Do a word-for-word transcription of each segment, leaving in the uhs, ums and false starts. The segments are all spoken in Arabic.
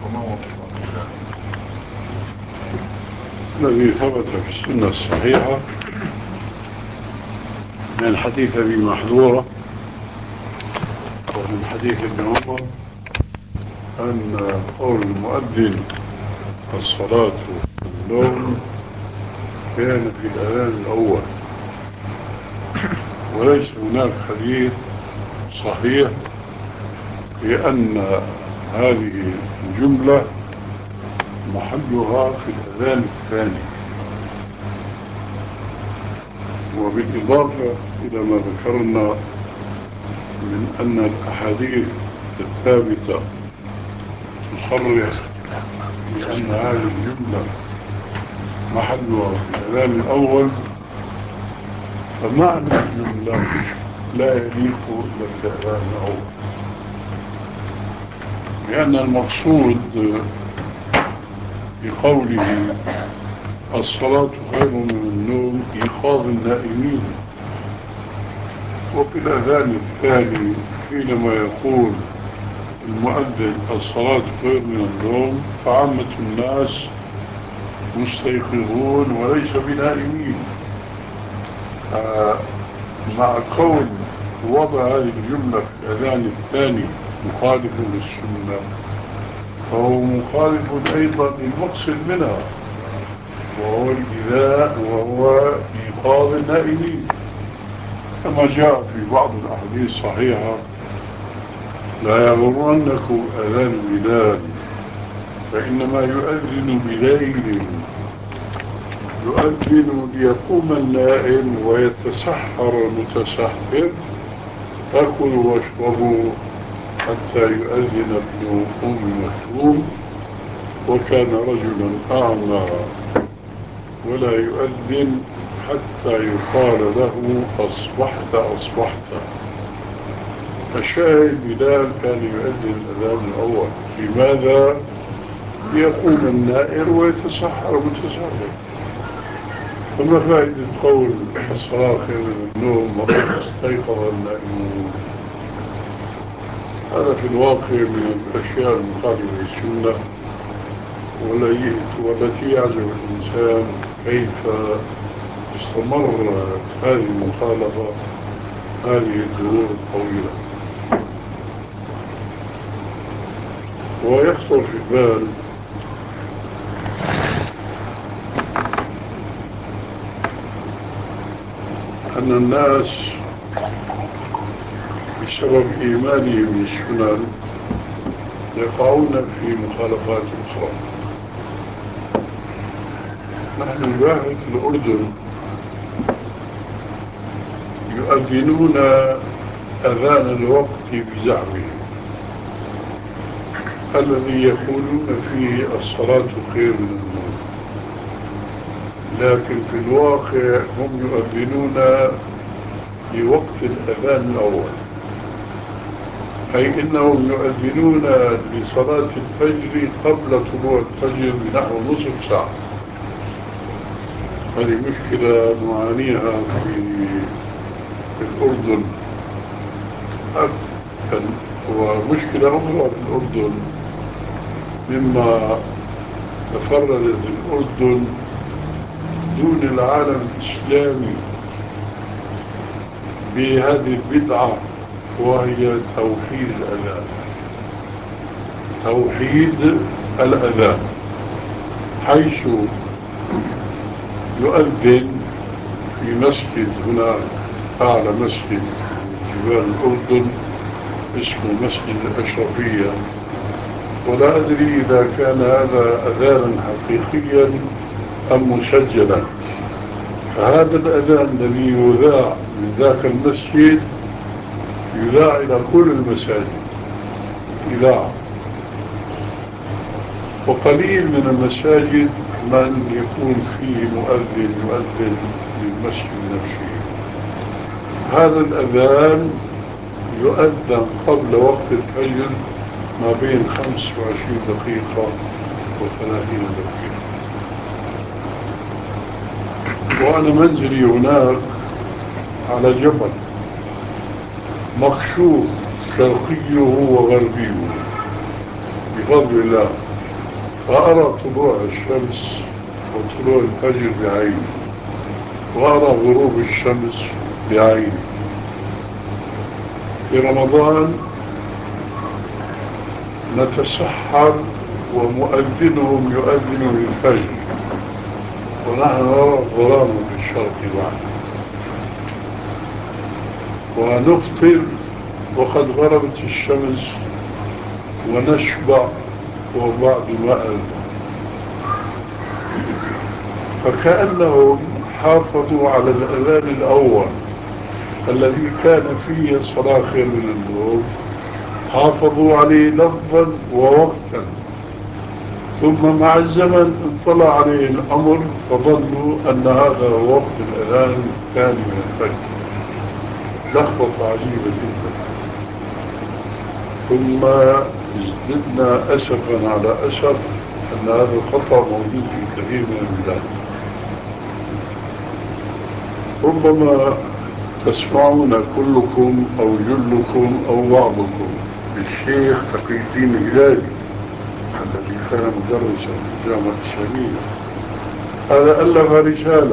الذي ثبت في السنة الصحيحة من حديث أبي محذورة ومن حديث ابن عمر أن قول المؤذن الصلاة والنوم كان في الأذان الأول، وليس هناك حديث صحيح بأن هذه الجملة محلها في الأذان الثاني. وبالإضافة إلى ما ذكرنا من أن الأحاديث الثابتة تصرح بأن هذه الجملة محلها في الأذان الأول، فمعنى الجملة لا يليق إلا بالأذان الأول، لأن المقصود بقوله الصلاة خير من النوم إيقاظ النائمين. وفي الأذان الثاني حينما يقول المؤذن الصلاة خير من النوم فعامة الناس مستيقظون وليس بنائمين. آه مع كون وضع هذه الجملة في الأذان الثاني مخالف للسنة، فهو مخالف أيضا للمقصد منها، وهو الإذاء وهو إيقاظ النائمين، كما جاء في بعض الأحاديث الصحيحة: لا يغرنكم أذان بلال فإنما يؤذن بليل، يؤذن ليقوم النائم ويتسحر المتسحر، فكلوا واشربوا حتى يؤذن ابن أم مكتوم وكان رجلا أعمى ولا يؤذن حتى يقال له أصبحت أصبحت. الشاهد بلال كان يؤذن الأذان الأول. لماذا؟ ليقوم النائر ويتسحر متسحر. فما فائدة قول الصلاة خير من النوم وقد استيقظ النائمون؟ هذا في الواقع من الأشياء المخالفة للسنة، والتي يعجب الإنسان كيف استمرت هذه المخالفة هذه الدهور الطويلة. ويخطر في البال أن الناس بسبب إيمانهم بالسنن يقعون في مخالفات أخرى. نحن نلاحظ في الأردن يؤذنون أذان الوقت بزعمهم الذي يقولون فيه الصلاة خير من النوم، لكن في الواقع هم يؤذنون لوقت الأذان الأول، أي إنهم يؤذنون لصلاة الفجر قبل طلوع الفجر بنحو نصف ساعة. هذه مشكلة نعانيها في الأردن، ومشكلة أخرى في الأردن مما تفردت الأردن دون العالم الإسلامي بهذه البدعة، وهي توحيد الأذان. توحيد الأذان حيث يؤذن في مسجد هنا أعلى مسجد جبال الأردن اسمه مسجد الأشرفية، ولا أدري إذا كان هذا أذانا حقيقيا أم مسجلا. فهذا الأذان الذي يذاع من ذاك المسجد يذاع إلى كل المساجد إذاعة، وقليل من المساجد من يكون فيه مؤذن يؤذن للمسجد نفسه. هذا الأذان يؤذن قبل وقت الفجر ما بين خمس وعشرين دقيقة وثلاثين دقيقة. وأنا منزلي هناك على جبل مكشوف شرقيه وغربيه بفضل الله، فأرى طلوع الشمس وطلوع الفجر بعيني، وأرى غروب الشمس بعيني. في رمضان نتسحر ومؤذنهم يؤذن للفجر ونحن نرى الظلام في الشرق بعد، ونفطر وقد غربت الشمس ونشبع وبعد ما أذن. فكأنهم حافظوا على الأذان الأول الذي كان فيه صلاة خير من النوم، حافظوا عليه لفظا ووقتا، ثم مع الزمن انطلع عليه الأمر فظنوا أن هذا هو وقت الأذان الثاني من الفجر. لخبطة عجيبة جدا. ثم ازددنا أسفا على أسف أن هذا الخطأ موجود في كثير من البلاد. ربما تسمعون كلكم أو جلكم أو بعضكم بالشيخ تقي الدين الهلالي الذي كان مدرسا في الجامعة الإسلامية. هذا ألف رسالة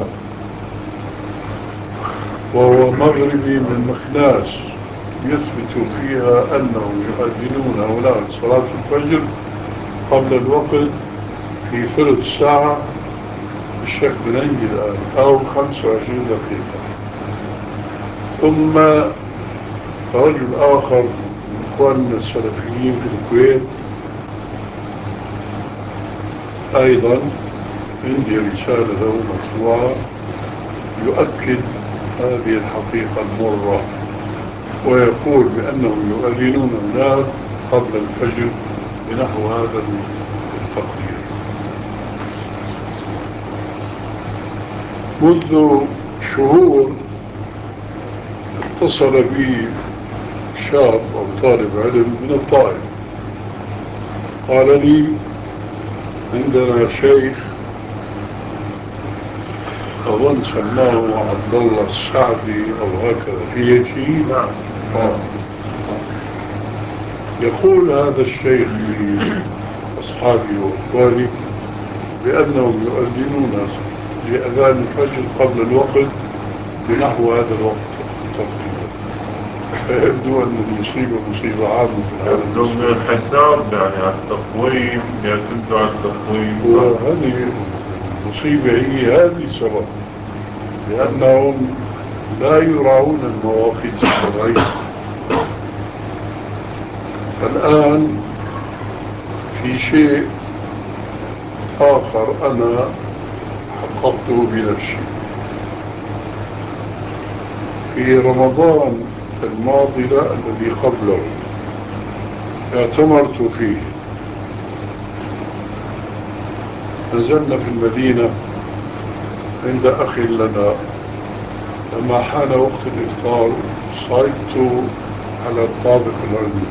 وهو مغربي من مكناس يثبت فيها أنهم يؤذنون هناك صلاة الفجر قبل الوقت في ثلث ساعة الشيخ بننجي الآن أو خمسة وعشرين دقيقة. ثم رجل آخر من إخواننا السلفيين في الكويت أيضا عندي رسالة له مطبوعة يؤكد هذه الحقيقة المرة، ويقول بأنهم يؤذنون هناك قبل الفجر بنحو هذا التقدير. منذ شهور اتصل بي شاب أو طالب علم من الطائف، قال لي عندنا شيخ أظن سماه عبد الله السعدي أو هكذا في شيء. نعم. آه. يقول هذا الشيخ لأصحابي وإخواني بأنهم يؤذنون لأذان الفجر قبل الوقت بنحو هذا الوقت تقريبا. فيبدو أن المصيبة مصيبة عامة في العالم. يبدو من الحساب يعني على التقويم، يعتمدوا على التقويم. وهذه المصيبة هي هذه السبب، لأنهم لا يراعون المواقيت الشرعية. الآن في شيء آخر أنا حققته بنفسي. في رمضان الماضي لا الذي قبله اعتمرت فيه. نزلنا في المدينة عند أخي لنا. لما حان وقت الإفطار صعدت على الطابق العلوي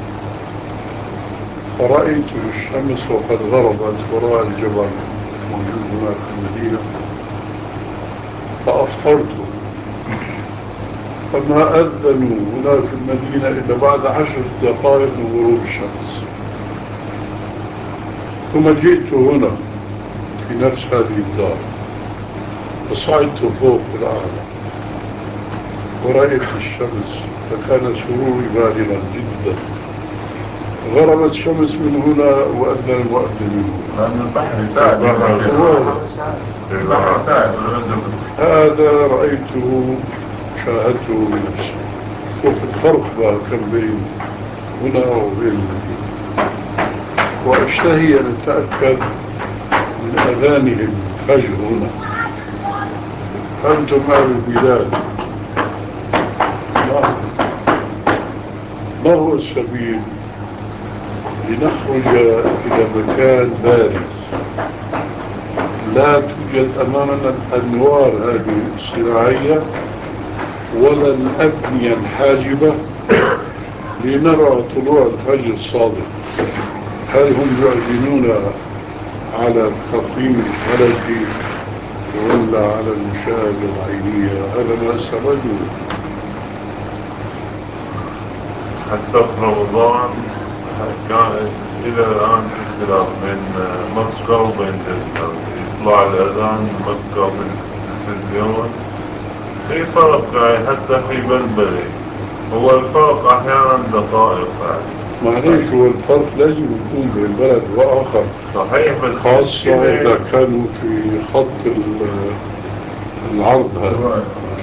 فرأيت الشمس وقد غربت وراء الجبل موجود هناك في المدينة، فأفطرت. فما أذنوا هنا في المدينة إلا بعد عشر دقائق من غروب الشمس. ثم جئت هنا في نفس هذه الدار وصعدت فوق الأعلى ورأيت الشمس، فكان سروري بالغا جدا. غربت الشمس من هنا وأذن المؤذن من هنا. لأن البحر ساعد. البحر ساعد. هذا رأيته شاهدته بنفسي. شوف الفرق بقى كم بين هنا وبين المدينة. وأشتهي أن أتأكد من أذانهم الفجر هنا. أنتم أهل البلاد، ما هو السبيل لنخرج إلى مكان بارد لا توجد أمامنا الأنوار هذه الصناعية ولا الأبنية الحاجبة لنرى طلوع الفجر الصادق؟ هل هم يؤذنون على التقويم الفلكي ولا على المشاهدة العينية؟ هذا ما استبعده. حتى في رمضان كانت إلى الآن في اختلاف بين مكة وبين جدة، يطلع الأذان مكة بالتلفزيون، في فرق يعني حتى في بلبلة. هو الفرق أحيانا دقائق يعني. معليش، هو الفرق لازم يكون بين بلد وآخر، صحيح، بس خاصة مشكلة إذا كانوا في خط ال- العرض هذا.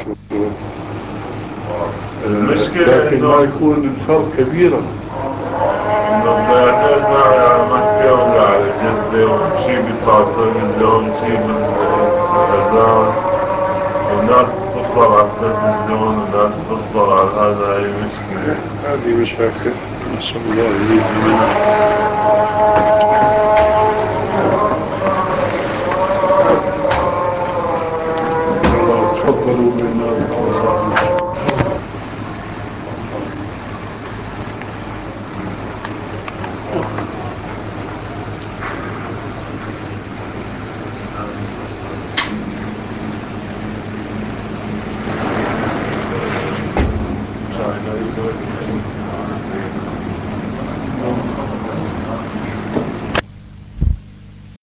المشكلة لكن إنه ما يكون الفرق كبيرا. إنه بيعتمد معي على مكة ولا على جدة، وشي بيطلع التلفزيون شي بالأذان، والناس بتصبر على التلفزيون والناس بتصبر على هذا. هاي مشكلة. هذه مشاكل، نسأل الله أن يهدينا.